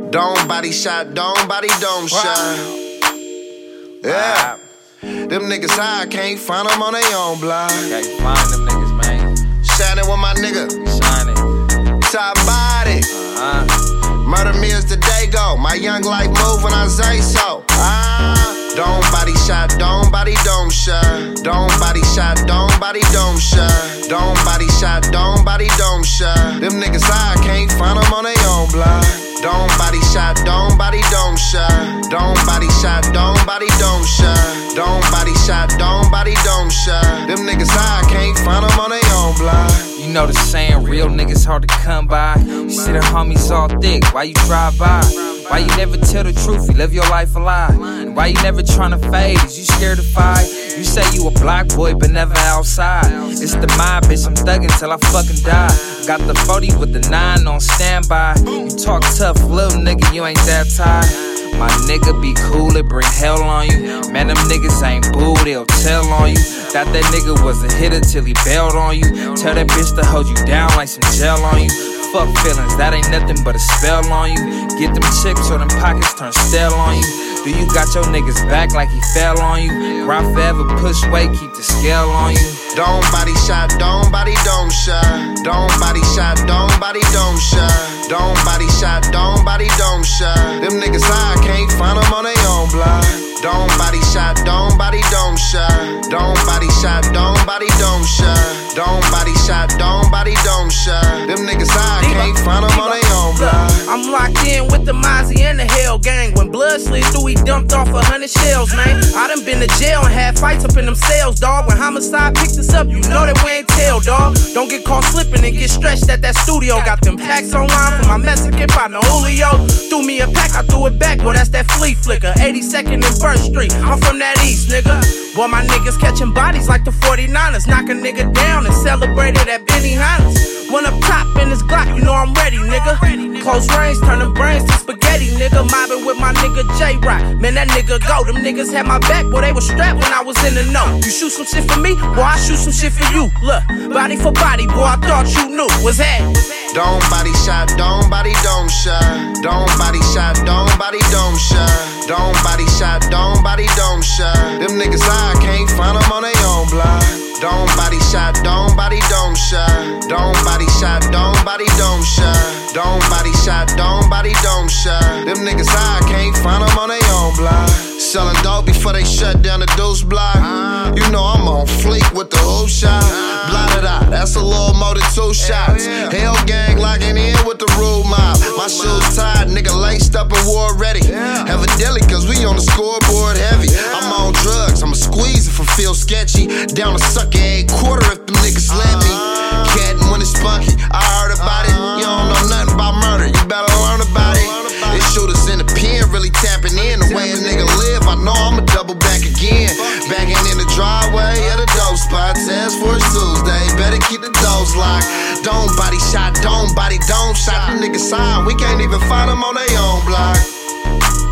Don't body shot, don't body, don't shot. Yeah. Them niggas high, can't find them on their own block. Can't find them niggas, man. Shining with my nigga. Shining. Top body. Murder me as the day go. My young life move when I say so. Don't body shot, don't body, don't shot. Don't body shot, don't body, don't shot. Don't body shot, don't body, don't shot. Them niggas high, can't find them on their own block. Don't body shot, don't body, don't shot. Don't body shot, don't body, don't shot. Don't body shot, don't body, don't shot. Them niggas high, can't find them on their own block. You know the saying, real niggas hard to come by. You see the homies all thick, why you drive by? Why you never tell the truth, you live your life a lie? And why you never tryna fade, is you scared to fight? You say you a block boy, but never outside. It's the mind, bitch, I'm thuggin' till I fucking die. Got the 40 with the 9 on standby. You talk tough, little nigga, you ain't that tired. My nigga be cool, it bring hell on you. Man, them niggas ain't boo, they'll tell on you. Thought that nigga was a hitter till he bailed on you. Tell that bitch to hold you down like some gel on you. Fuck feelings, that ain't nothing but a spell on you. Get them chicks or them pockets turn stale on you. Do you got your niggas back like he fell on you? Rock forever, push weight, keep the scale on you. Don't body shot, don't body, don't shot. Don't body shot, don't body, don't shot. Don't body shot, don't body, don't shot. Them niggas high, can't find them on their own block. Don't body shot, don't body, don't shot. Don't body shot, don't body, don't shot. Don't body shot, don't body, don't shot. Them niggas high, can't find them on their own block. I'm locked in with the Mozzie and the Hell Gang. When blood slid through, he dumped off 100 shells, man. I done been to jail and had fights up in them cells, dog. When homicide picked us up, you know that we ain't tell, dog. Don't get caught slipping and get stretched at that studio. Got them packs online from my Mexican partner Julio. Threw me a pack, I threw it back, boy, that's that flea flicker. 82nd and First Street, I'm from that east, nigga. Boy, my niggas catching bodies like the 49ers. Knock a nigga down and celebrate it at Benihana's. One up top in this Glock, you know I'm ready, nigga. Close range, turning brains to spaghetti, nigga. Mobbing with my nigga J-Rock. Man, that nigga go. Them niggas had my back, boy, they was strapped when I was in the know. You shoot some shit for me, boy, I shoot some shit for you. Look, body for body, boy, I thought you knew. What's that? Don't body shot, don't body, don't shot. Don't body shot, don't body, don't shot. Don't body shot, don't body, don't shot. Them niggas high, can't find them on their own block. Don't body shot, don't body, don't shot. Don't body shot, don't body, don't shot. Don't body shot, don't body, don't shot. Them niggas high, can't find them on their own block. Selling dope before they shut down the Deuce block. You know I'm on fleek with the hoop shot. Blotted out, that's a little more than 2 shots. Hell gang locking in with the rule mob. My shoes tied, nigga laced up and war ready. Evidently, cause we on the scoreboard heavy. I'm on drugs, I'ma squeeze if I feel sketchy. Down to suck a quarter if them niggas let me. Cattin' when it's funky, I heard about it. You don't know nothing about murder, you better learn about it. They shooters in the pen, really tapping in. The way a nigga live, I know I'ma double back again. Backing in the driveway of the dope spots. As for it's Tuesday, better keep the doors locked. Don't body shot, don't body, don't shot. Them niggas high, we can't even find them on their own block.